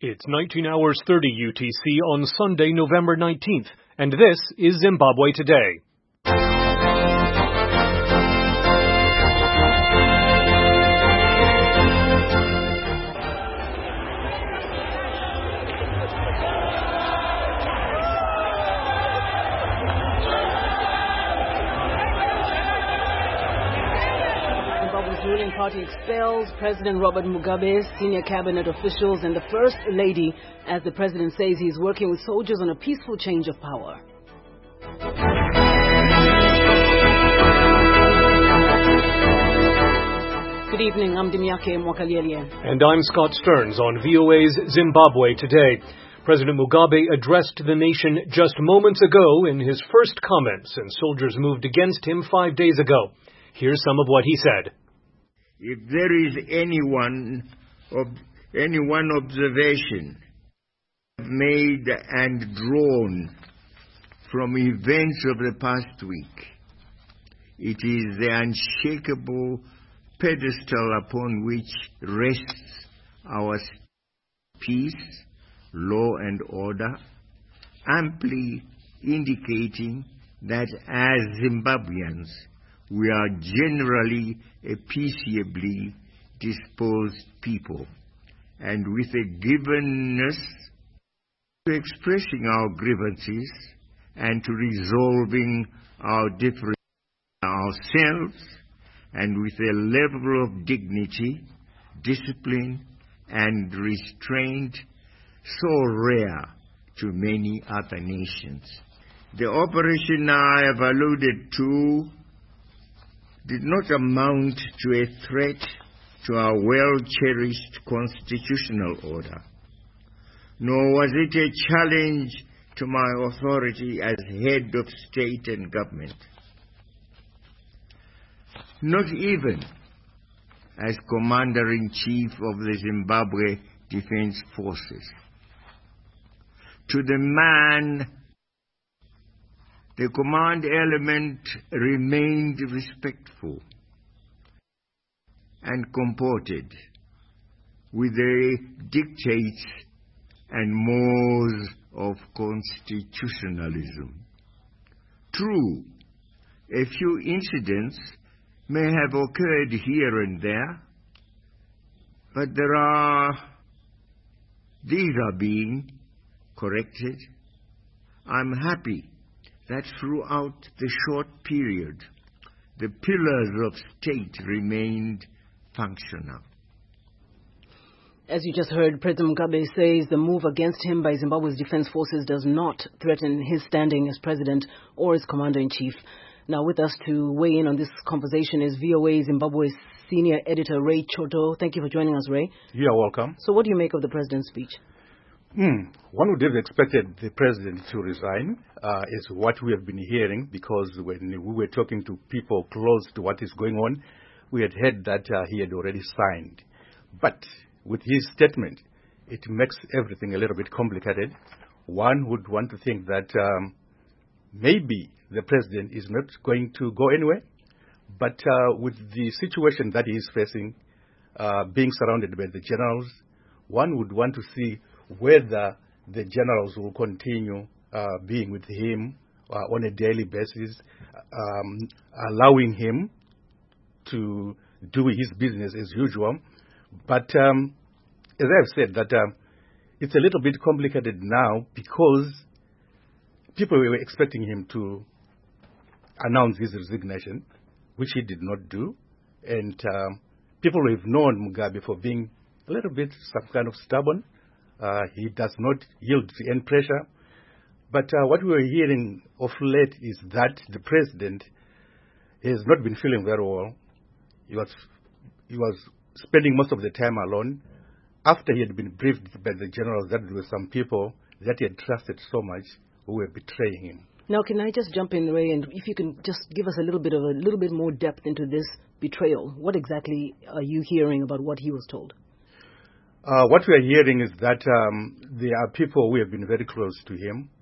It's 19 hours 30 UTC on Sunday, November 19th, and this is Zimbabwe Today. Ruling party expels President Robert Mugabe, senior cabinet officials, and the First Lady, as the president says he is working with soldiers on a peaceful change of power. Good evening, I'm Dimyake Mwakaliele. And I'm Scott Stearns on VOA's Zimbabwe Today. President Mugabe addressed the nation just moments ago in his first comments, and soldiers moved against him 5 days ago. Here's some of what he said. If there is any one observation made and drawn from events of the past week, it is the unshakable pedestal upon which rests our peace, law and order, amply indicating that as Zimbabweans, we are generally a peaceably disposed people, and with a givenness to expressing our grievances and to resolving our differences ourselves, and with a level of dignity, discipline, and restraint so rare to many other nations. The operation I have alluded to did not amount to a threat to our well-cherished constitutional order, nor was it a challenge to my authority as head of state and government, not even as Commander-in-Chief of the Zimbabwe Defense Forces. To the man, the command element remained respectful and comported with the dictates and mores of constitutionalism. True, a few incidents may have occurred here and there, but these are being corrected. I'm happy that throughout the short period, the pillars of state remained functional. As you just heard, President Mugabe says the move against him by Zimbabwe's defense forces does not threaten his standing as president or as commander-in-chief. Now with us to weigh in on this conversation is VOA Zimbabwe's senior editor, Ray Choto. Thank you for joining us, Ray. You're welcome. So what do you make of the president's speech? One would have expected the president to resign, is what we have been hearing, because when we were talking to people close to what is going on, we had heard that he had already signed. But with his statement, it makes everything a little bit complicated. One would want to think that maybe the president is not going to go anywhere, but with the situation that he is facing, being surrounded by the generals, one would want to see whether the generals will continue being with him on a daily basis, allowing him to do his business as usual. But as I've said, that it's a little bit complicated now because people were expecting him to announce his resignation, which he did not do. And people who have known Mugabe for being a little bit some kind of stubborn. He does not yield to any pressure. But what we were hearing of late is that the president has not been feeling very well. He was spending most of the time alone after he had been briefed by the generals that there were some people that he had trusted so much who were betraying him. Now, can I just jump in, Ray, and if you can just give us a little bit more depth into this betrayal. What exactly are you hearing about what he was told? What we are hearing is that there are people who have been very close to him,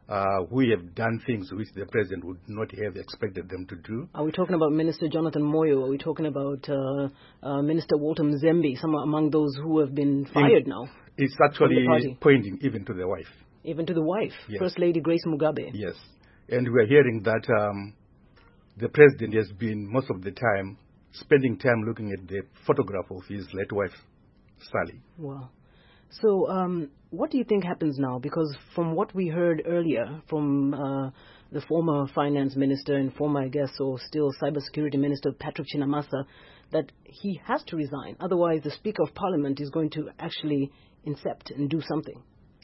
who have done things which the president would not have expected them to do. Are we talking about Minister Jonathan Moyo? Are we talking about Minister Walter Mzembe, some among those who have been fired now? It's actually pointing even to the wife. Even to the wife? Yes. First Lady Grace Mugabe? Yes. And we're hearing that the president has been, most of the time, spending time looking at the photograph of his late wife, Sally. Wow. So what do you think happens now? Because from what we heard earlier from the former finance minister and former, I guess, or still cybersecurity minister, Patrick Chinamasa, that he has to resign. Otherwise, the Speaker of Parliament is going to actually incept and do something.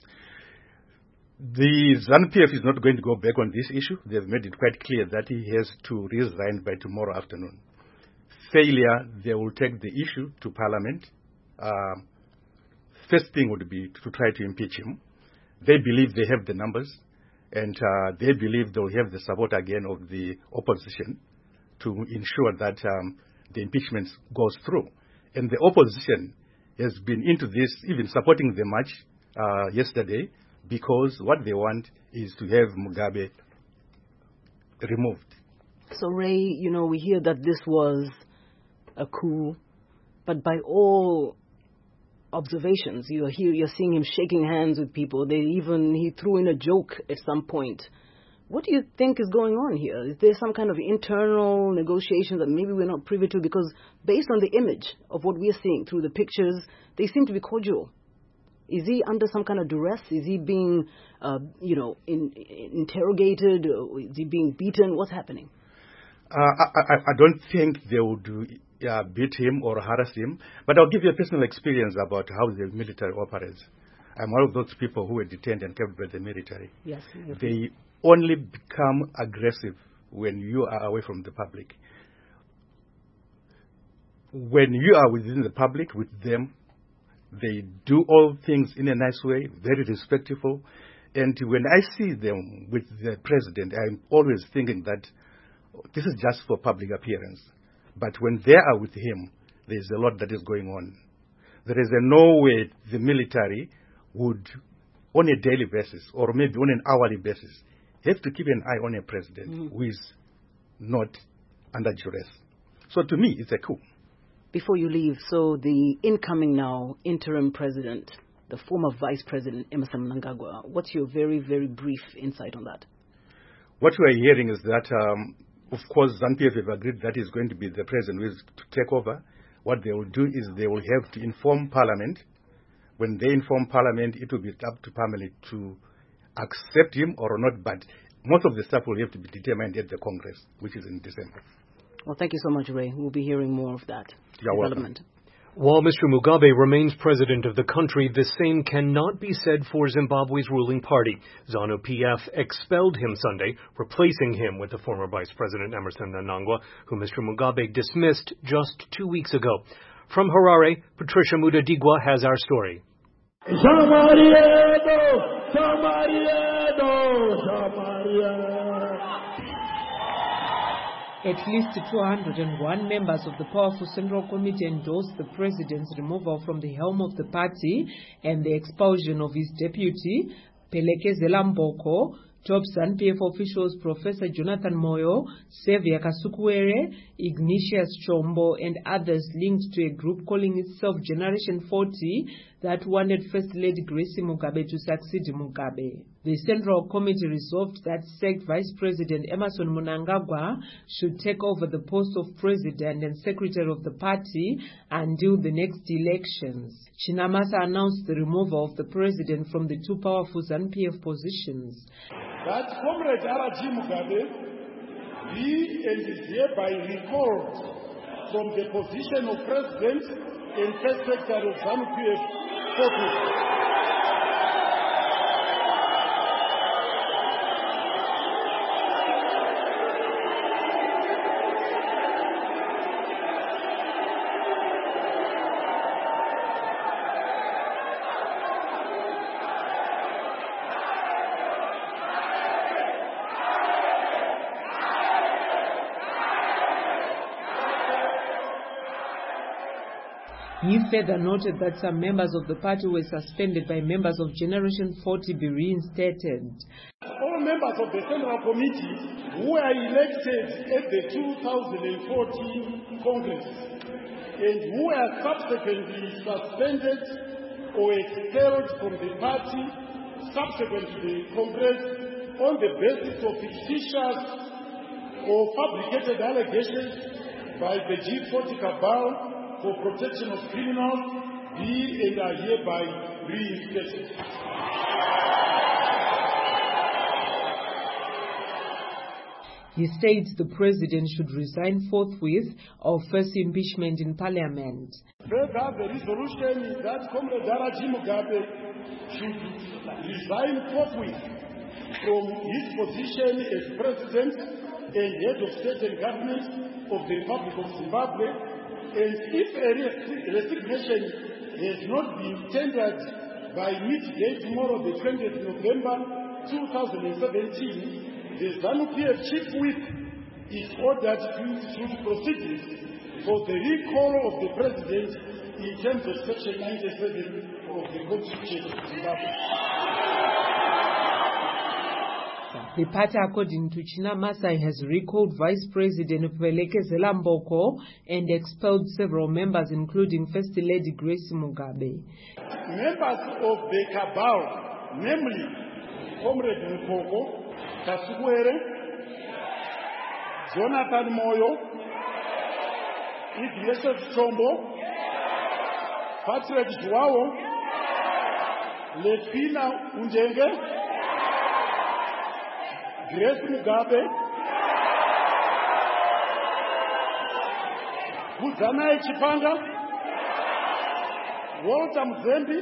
The ZANU-PF is not going to go back on this issue. They've made it quite clear that he has to resign by tomorrow afternoon. Failure, they will take the issue to Parliament. First thing would be to try to impeach him. They believe they have the numbers, and they believe they'll have the support again of the opposition to ensure that the impeachment goes through. And the opposition has been into this, even supporting the march yesterday, because what they want is to have Mugabe removed. So, Ray, we hear that this was a coup, but by all observations, you're seeing him shaking hands with people. He threw in a joke at some point. What do you think is going on here? Is there some kind of internal negotiation that maybe we're not privy to? Because based on the image of what we're seeing through the pictures, they seem to be cordial. Is he under some kind of duress? Is he being, interrogated? Or is he being beaten? What's happening? I don't think they would beat him or harass him, but I'll give you a personal experience about how the military operates. I'm one of those people who were detained and kept by the military. Yes. They only become aggressive when you are away from the public. When you are within the public with them, they do all things in a nice way, very respectful. And when I see them with the president, I'm always thinking that this is just for public appearance. But when they are with him, there's a lot that is going on. There is no way the military would, on a daily basis, or maybe on an hourly basis, have to keep an eye on a president who is not under duress. So to me, it's a coup. Before you leave, so the incoming now interim president, the former vice president, Emmerson Mnangagwa, what's your very, very brief insight on that? What we are hearing is that, of course, ZANU-PF have agreed that he's going to be the president who is to take over. What they will do is they will have to inform Parliament. When they inform Parliament, it will be up to Parliament to accept him or not, but most of the stuff will have to be determined at the Congress, which is in December. Well, thank you so much, Ray. We'll be hearing more of that development. While Mr. Mugabe remains president of the country, the same cannot be said for Zimbabwe's ruling party. ZANU-PF expelled him Sunday, replacing him with the former Vice President Emmerson Mnangagwa, who Mr. Mugabe dismissed just 2 weeks ago. From Harare, Patricia Mudadigwa has our story. At least 201 members of the powerful Central Committee endorsed the president's removal from the helm of the party and the expulsion of his deputy, Pelekezela Mboko. Top ZANU-PF officials Professor Jonathan Moyo, Xavier Kasukuwere, Ignatius Chombo and others linked to a group calling itself Generation 40 that wanted First Lady Grace Mugabe to succeed Mugabe. The Central Committee resolved that sacked Vice President Emmerson Mnangagwa should take over the post of President and Secretary of the party until the next elections. Chinamasa announced the removal of the President from the two powerful ZANU-PF positions. That Comrade R.G. Mugabe be and is hereby recalled from the position of President and First Secretary of ZANU-PF Forces. He further noted that some members of the party were suspended by members of Generation 40 be reinstated. All members of the Central Committee who were elected at the 2014 Congress and who were subsequently suspended or expelled from the party subsequent to the Congress on the basis of fictitious or fabricated allegations by the G40 cabal for protection of criminals be and are hereby reinstated. He states the president should resign forthwith or face impeachment in parliament. Further, the resolution is that Comrade Daraji Mugabe should resign forthwith from his position as president and head of state and government of the Republic of Zimbabwe, and if a resignation has not been tendered by midday tomorrow, the 20th November 2017, the ZANU-PF Chief Whip is ordered to institute proceedings for the recall of the president in terms of Section 97 of the Constitution of Zimbabwe. The party, according to China Masai, has recalled Vice President Phelekezela Mboko and expelled several members, including First Lady Grace Mugabe. Members of the cabal, namely Comrade Mboko, Kasukwere, Jonathan Moyo, Iglesias Chombo, Patrick Joao, Lepina Unjenge, Grace Mugabe, Kuzanae Chipanga, Walter Mzembi,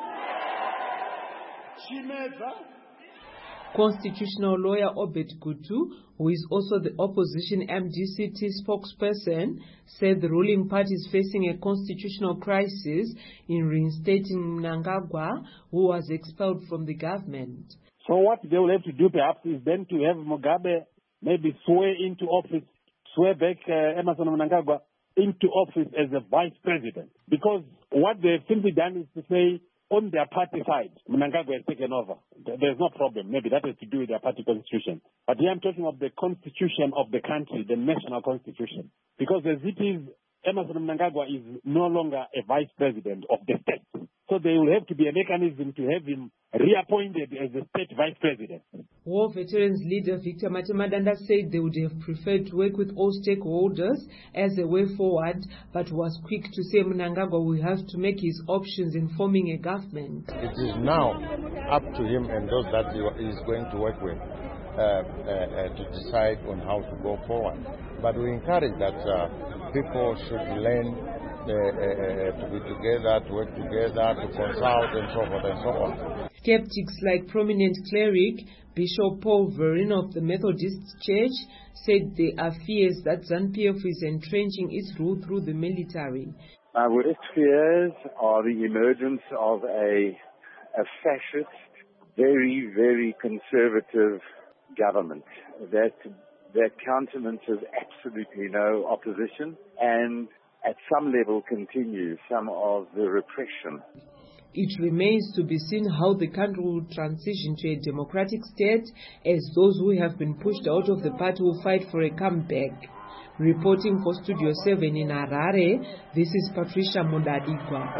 Chimeza. Constitutional lawyer Obed Gutu, who is also the opposition MDCT spokesperson, said the ruling party is facing a constitutional crisis in reinstating Mnangagwa, who was expelled from the government. So what they will have to do perhaps is then to have Mugabe maybe swear back Emmerson Mnangagwa into office as a vice president. Because what they've simply done is to say, on their party side, Mnangagwa has taken over. There's no problem. Maybe that has to do with their party constitution. But here I'm talking of the constitution of the country, the national constitution. Because as it is, Emmerson Mnangagwa is no longer a vice president of the state. So there will have to be a mechanism to have him reappointed as a state vice president. War Veterans leader Victor Matemadanda said they would have preferred to work with all stakeholders as a way forward, but was quick to say Mnangagwa will have to make his options in forming a government. It is now up to him and those that he is going to work with to decide on how to go forward. But we encourage that people should learn to be together, to work together, to consult and so forth and so on. Skeptics like prominent cleric Bishop Paul Vereen of the Methodist Church said there are fears that ZANU-PF is entrenching its rule through the military. My worst fears are the emergence of a fascist, very, very conservative government that countenances absolutely no opposition and at some level continues some of the repression. It remains to be seen how the country will transition to a democratic state, as those who have been pushed out of the party will fight for a comeback. Reporting for Studio 7 in Harare, this is Patricia Mudadigwa.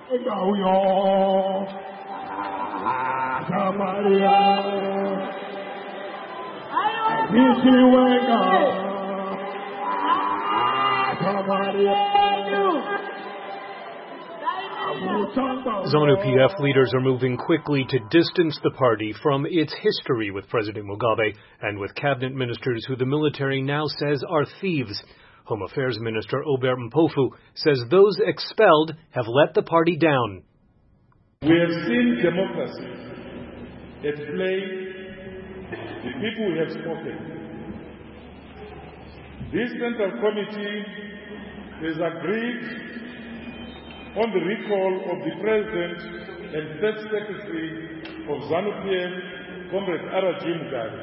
ZANU-PF leaders are moving quickly to distance the party from its history with President Mugabe and with cabinet ministers who the military now says are thieves. Home Affairs Minister Obert Mpofu says those expelled have let the party down. We have seen democracy at play. The people have spoken. This Central Committee has agreed on the recall of the President and State Secretary of ZANU-PF, Comrade Daraji Mugabe.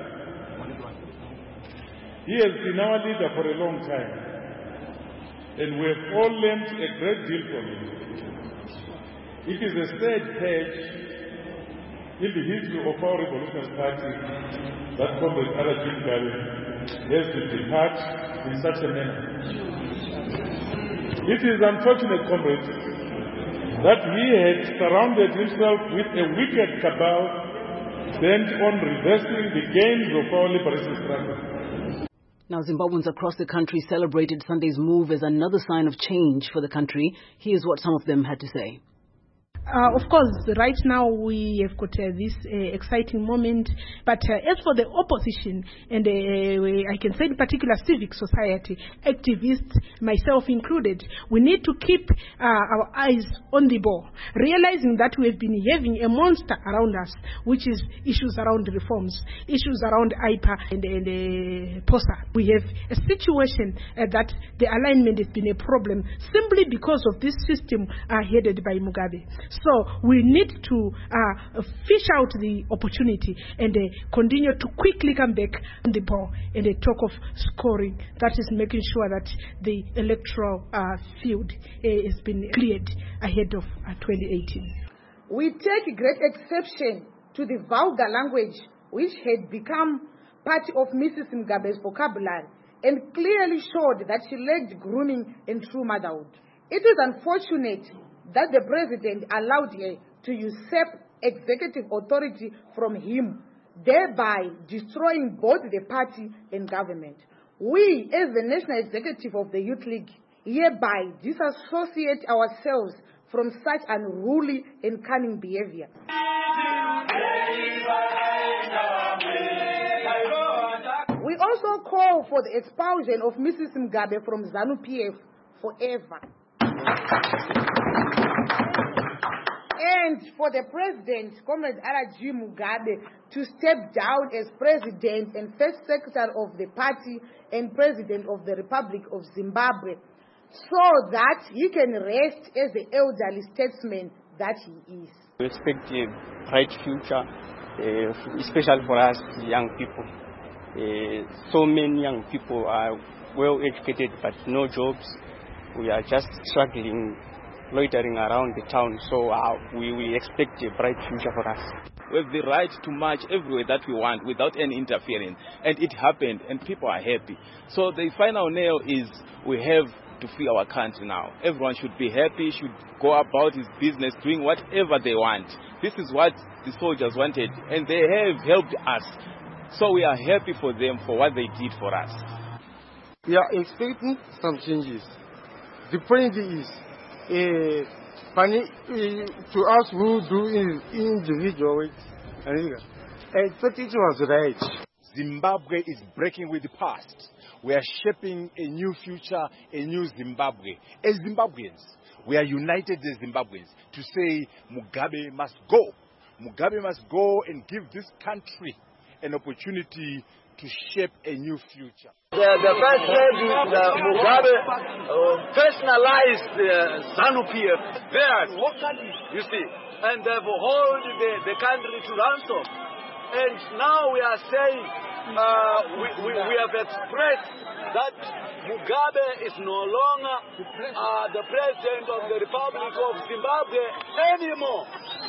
He has been our leader for a long time, and we have all learned a great deal from him. It is a sad page in the history of our Revolutionary Party that Comrade Arajim Mugabe has to depart in such a manner. It is unfortunate, comrades, that he had surrounded himself with a wicked cabal bent on reversing the gains of our liberation struggle. Now, Zimbabweans across the country celebrated Sunday's move as another sign of change for the country. Here's what some of them had to say. Of course, right now we have got this exciting moment. But as for the opposition, and I can say in particular civic society, activists, myself included, we need to keep our eyes on the ball, realizing that we have been having a monster around us, which is issues around reforms, issues around IPA and POSA. We have a situation that the alignment has been a problem simply because of this system headed by Mugabe. So we need to fish out the opportunity and continue to quickly come back on the ball and talk of scoring. That is making sure that the electoral field has been cleared ahead of 2018. We take great exception to the vulgar language which had become part of Mrs. Mugabe's vocabulary and clearly showed that she lacked grooming and true motherhood. It is unfortunate that the president allowed her to usurp executive authority from him, thereby destroying both the party and government. We, as the National Executive of the Youth League, hereby disassociate ourselves from such unruly and cunning behavior. We also call for the expulsion of Mrs. Mugabe from ZANU-PF forever. And for the president, Comrade Arajim Mugabe, to step down as president and first secretary of the party and president of the Republic of Zimbabwe, so that he can rest as the elderly statesman that he is. We expect a bright future, especially for us young people. So many young people are well educated but no jobs. We are just struggling, loitering around the town, so we expect a bright future for us. We have the right to march everywhere that we want without any interference, and it happened, and people are happy. So the final nail is we have to free our country now. Everyone should be happy, should go about his business, doing whatever they want. This is what the soldiers wanted, and they have helped us. So we are happy for them for what they did for us. We are expecting some changes. The point is, to us who do individual work, I thought it was right. Zimbabwe is breaking with the past. We are shaping a new future, a new Zimbabwe. As Zimbabweans, we are united as Zimbabweans to say Mugabe must go. Mugabe must go and give this country an opportunity to shape a new future. The first lady, Mugabe, personalized ZANU-PF there, you see, and they've held the country to ransom. And now we are saying, we have expressed that Mugabe is no longer the president of the Republic of Zimbabwe anymore.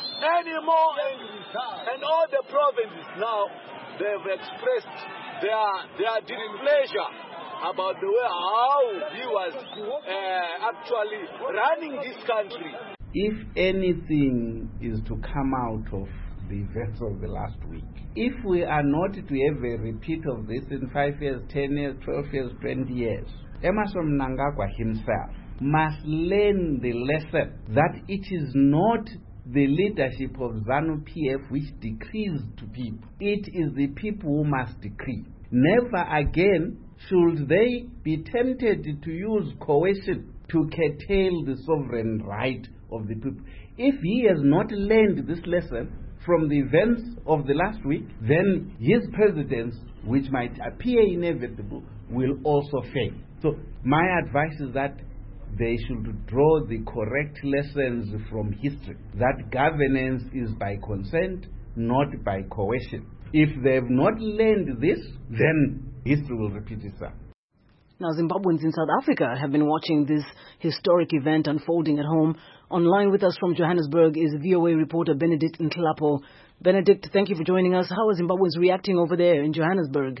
And all the provinces now, they've expressed their displeasure about the way how he was actually running this country. If anything is to come out of the events of the last week, if we are not to have a repeat of this in 5 years, 10 years, 12 years, 20 years, Emmerson Mnangagwa himself must learn the lesson that it is not the leadership of ZANU-PF which decrees to people. It is the people who must decree. Never again should they be tempted to use coercion to curtail the sovereign right of the people. If he has not learned this lesson from the events of the last week, then his presidents, which might appear inevitable, will also fail. So my advice is that they should draw the correct lessons from history, that governance is by consent, not by coercion. If they have not learned this, then history will repeat itself. Now, Zimbabweans in South Africa have been watching this historic event unfolding at home. Online with us from Johannesburg is VOA reporter Benedict Nklapo. Benedict, thank you for joining us. How are Zimbabweans reacting over there in Johannesburg?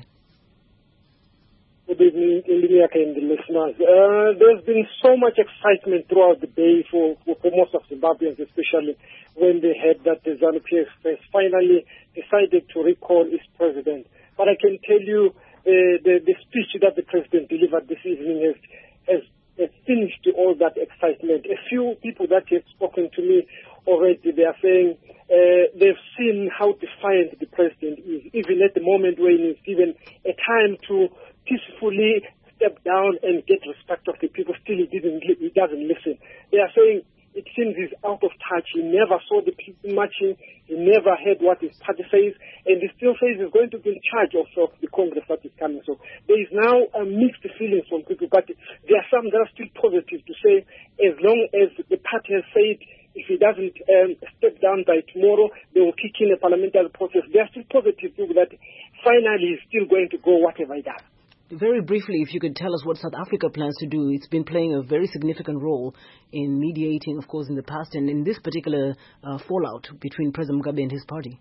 Good evening, Ilya and the listeners. There's been so much excitement throughout the day for most of Zimbabweans, especially when they heard that the ZANU-PF has finally decided to recall its president. But I can tell you the speech that the president delivered this evening has finished all that excitement. A few people that have spoken to me already, they are saying they've seen how defiant the president is, even at the moment when he's given a time to peacefully step down and get respect of the people. Still, he doesn't listen. They are saying it seems he's out of touch. He never saw the people marching. He never heard what his party says, and he still says he's going to be in charge of the Congress that is coming. So there is now a mixed feelings from people, but there are some that are still positive to say as long as the party has said if he doesn't step down by tomorrow, they will kick in a parliamentary process. They are still positive people that finally he's still going to go whatever he does. Very briefly, if you could tell us what South Africa plans to do. It's been playing a very significant role in mediating, of course, in the past, and in this particular fallout between President Mugabe and his party.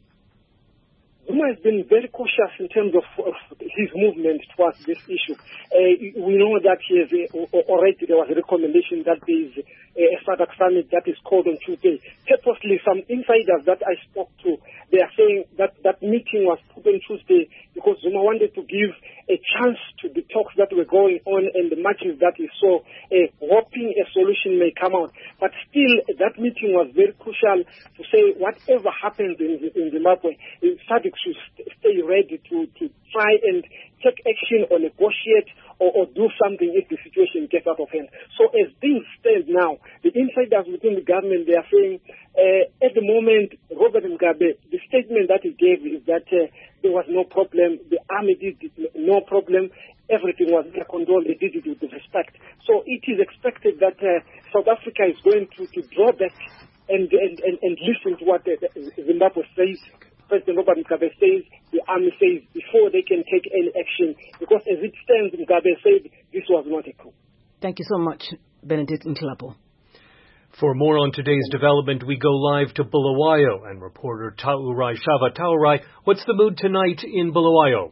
Zuma has been very cautious in terms of his movement towards this issue. We know that he has already, there was a recommendation that there is a SADC summit that is called on Tuesday. Purposely, some insiders that I spoke to, they are saying that that meeting was put on Tuesday because Zuma wanted to give a chance to the talks that were going on and the matches that he saw, hoping a solution may come out. But still, that meeting was very crucial to say whatever happens in Zimbabwe, SADC should stay ready to try and take action or negotiate or do something if the situation gets out of hand. So as things stand now, the insiders within the government, they are saying at the moment, Robert Mugabe, the statement that he gave is that there was no problem, the army did no problem, everything was under control, they did it with respect. So it is expected that South Africa is going to draw back and listen to what Zimbabwe says. President Robert Mugabe says, the army says, before they can take any action. Because as it stands, Mugabe said this was not a coup. Thank you so much, Benedict Nklapo. For more on today's development, we go live to Bulawayo and reporter Taurai Shava. Taurai, what's the mood tonight in Bulawayo?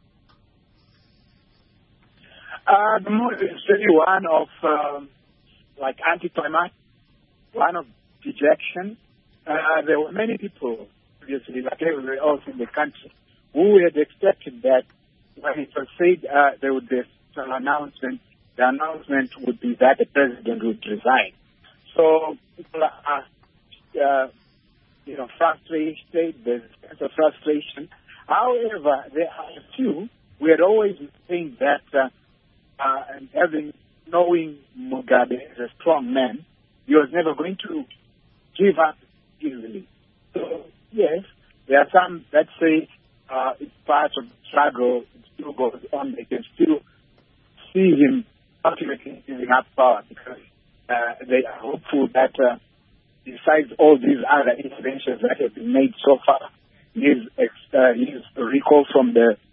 The mood is really one of anticlimactic, one of dejection. There were many people, obviously, like everywhere else in the country, who had expected that when it was said there would be an announcement, the announcement would be that the president would resign. So people are, frustrated. There's a sense of frustration. However, there are a few. We had always think that, knowing Mugabe as a strong man, he was never going to give up easily. So yes, there are some that say it's part of the struggle. It still goes on. They can still see him ultimately giving up power because they are hopeful that besides all these other interventions that have been made so far, his recall from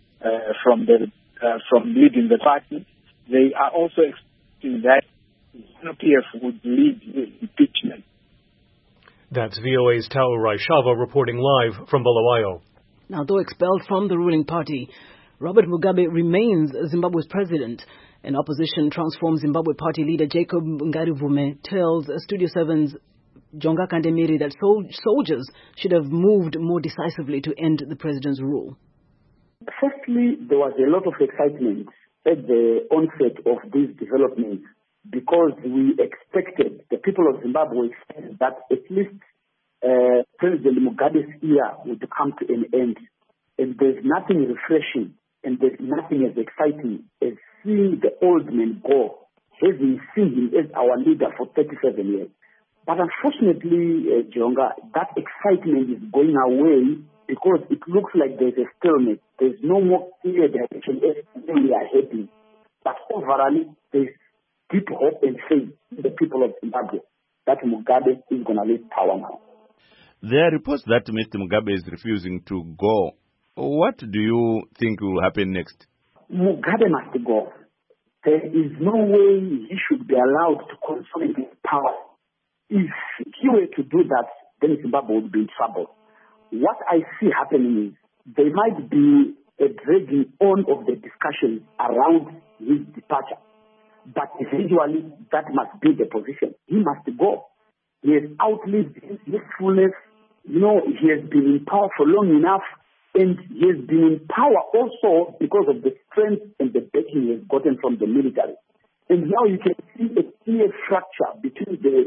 leading the party, they are also expecting that ZANU-PF would lead the impeachment. That's VOA's Taurai Shava reporting live from Bulawayo. Now, though expelled from the ruling party, Robert Mugabe remains Zimbabwe's president. An opposition Transform Zimbabwe party leader Jacob Ngarivume tells Studio 7's Jonga Kandemiri that soldiers should have moved more decisively to end the president's rule. Firstly, there was a lot of excitement at the onset of these developments because we expected, the people of Zimbabwe expected that at least President Mugabe's era would come to an end. And there's nothing refreshing and there's nothing as exciting as seeing the old man go, having seen him as our leader for 37 years. But unfortunately, Jonga, that excitement is going away because it looks like there's a stalemate. There's no more clear direction as we are heading. But overall, there's deep hope and faith in the people of Zimbabwe that Mugabe is going to leave power now. There are reports that Mr. Mugabe is refusing to go. What do you think will happen next? Mugabe must go. There is no way he should be allowed to consolidate power. if he were to do that, then Zimbabwe would be in trouble. What I see happening is there might be a dragging on of the discussion around his departure. But eventually, that must be the position. He must go. He has outlived his usefulness. He has been in power for long enough, and he has been in power also because of the strength and the backing he has gotten from the military. And now you can see a clear fracture between the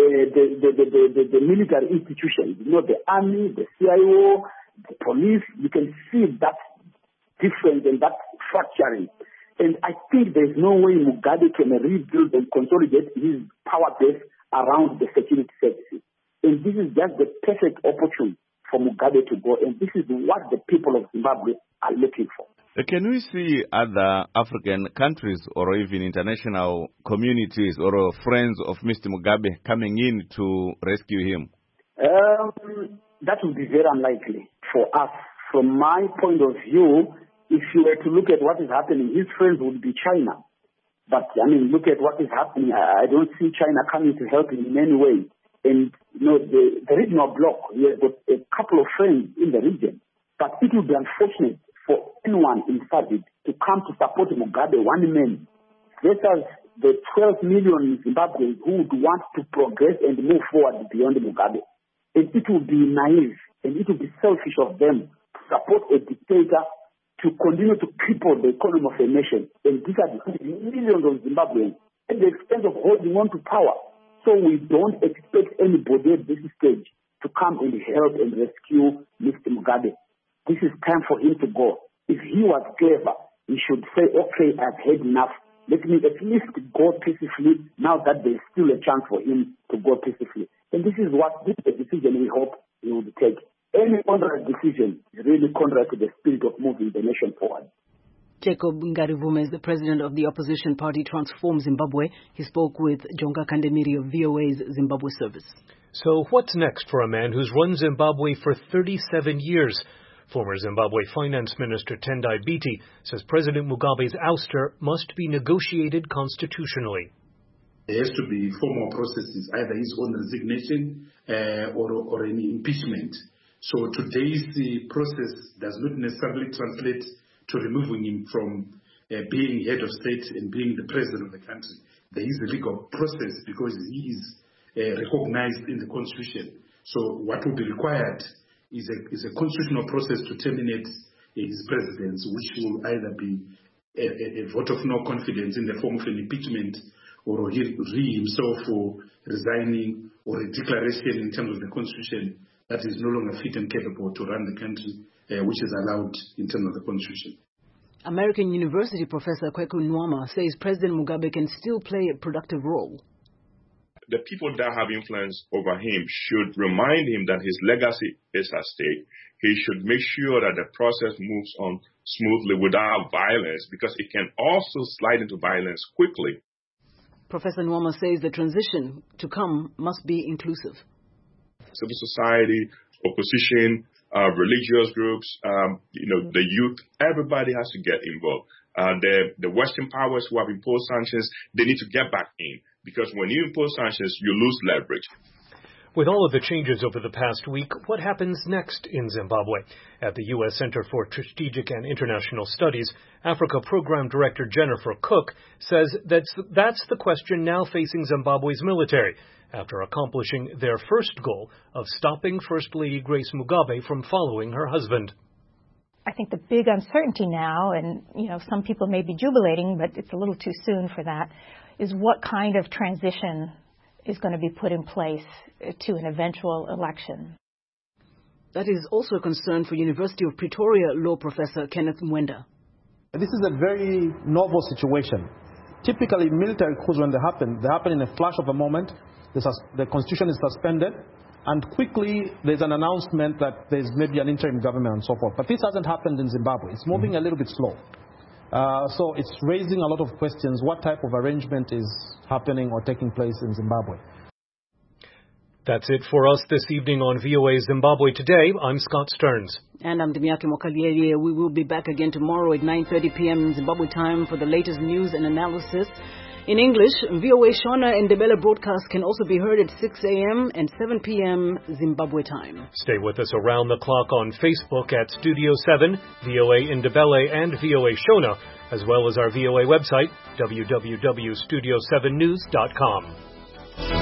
military institutions, the army, the CIO, the police. You can see that difference and that fracturing. And I think there's no way Mugabe can rebuild and consolidate his power base around the security services. And this is just the perfect opportunity for Mugabe to go. And this is what the people of Zimbabwe are looking for. Can we see other African countries or even international communities or friends of Mr. Mugabe coming in to rescue him? That would be very unlikely for us. From my point of view, if you were to look at what is happening, his friends would be China. But, look at what is happening. I don't see China coming to help him in any way. And, the regional bloc, he has got a couple of friends in the region. But it would be unfortunate for anyone in SADC to come to support Mugabe, one man, versus the 12 million Zimbabweans who would want to progress and move forward beyond Mugabe. And it would be naive and it would be selfish of them to support a dictator to continue to cripple the economy of a nation. And these are millions of Zimbabweans at the expense of holding on to power. So we don't expect anybody at this stage to come and help and rescue Mr. Mugabe. This is time for him to go. If he was clever, he should say, okay, I've had enough. Let me at least go peacefully now that there's still a chance for him to go peacefully. And this is the decision we hope he would take. Any contrary decision is really contrary to the spirit of moving the nation forward. Jacob Ngarivume is the president of the opposition party Transform Zimbabwe. He spoke with Jonga Kandemiri of VOA's Zimbabwe service. So what's next for a man who's run Zimbabwe for 37 years? Former Zimbabwe Finance Minister Tendai Biti says President Mugabe's ouster must be negotiated constitutionally. There has to be formal processes, either his own resignation or any impeachment. So today's process does not necessarily translate to removing him from being head of state and being the president of the country. There is a legal process because he is recognized in the constitution. So what will be required is a constitutional process to terminate his presidency, which will either be a vote of no confidence in the form of an impeachment, or he himself for resigning, or a declaration in terms of the constitution that is no longer fit and capable to run the country, which is allowed in terms of the constitution. American University professor Kweku Nwama says President Mugabe can still play a productive role. The people that have influence over him should remind him that his legacy is at stake. He should make sure that the process moves on smoothly without violence, because it can also slide into violence quickly. Professor Nwama says the transition to come must be inclusive. Civil society, opposition, religious groups, the youth, everybody has to get involved. The Western powers who have imposed sanctions, they need to get back in, because when you impose sanctions, you lose leverage. With all of the changes over the past week, what happens next in Zimbabwe? At the U.S. Center for Strategic and International Studies, Africa Program Director Jennifer Cook says that's the question now facing Zimbabwe's military, after accomplishing their first goal of stopping First Lady Grace Mugabe from following her husband. I think the big uncertainty now, and some people may be jubilating, but it's a little too soon for that, is what kind of transition is going to be put in place to an eventual election. That is also a concern for University of Pretoria law professor Kenneth Mwenda. This is a very novel situation. Typically, military coups, when they happen in a flash of a moment. The constitution is suspended, and quickly there's an announcement that there's maybe an interim government and so forth. But this hasn't happened in Zimbabwe. It's moving a little bit slow. So it's raising a lot of questions. What type of arrangement is happening or taking place in Zimbabwe? That's it for us this evening on VOA Zimbabwe Today. I'm Scott Stearns. And I'm Demiaki Mokaliere. We will be back again tomorrow at 9:30 p.m. Zimbabwe time for the latest news and analysis. In English, VOA Shona and Ndebele broadcasts can also be heard at 6 a.m. and 7 p.m. Zimbabwe time. Stay with us around the clock on Facebook at Studio 7, VOA Ndebele and VOA Shona, as well as our VOA website, www.studio7news.com.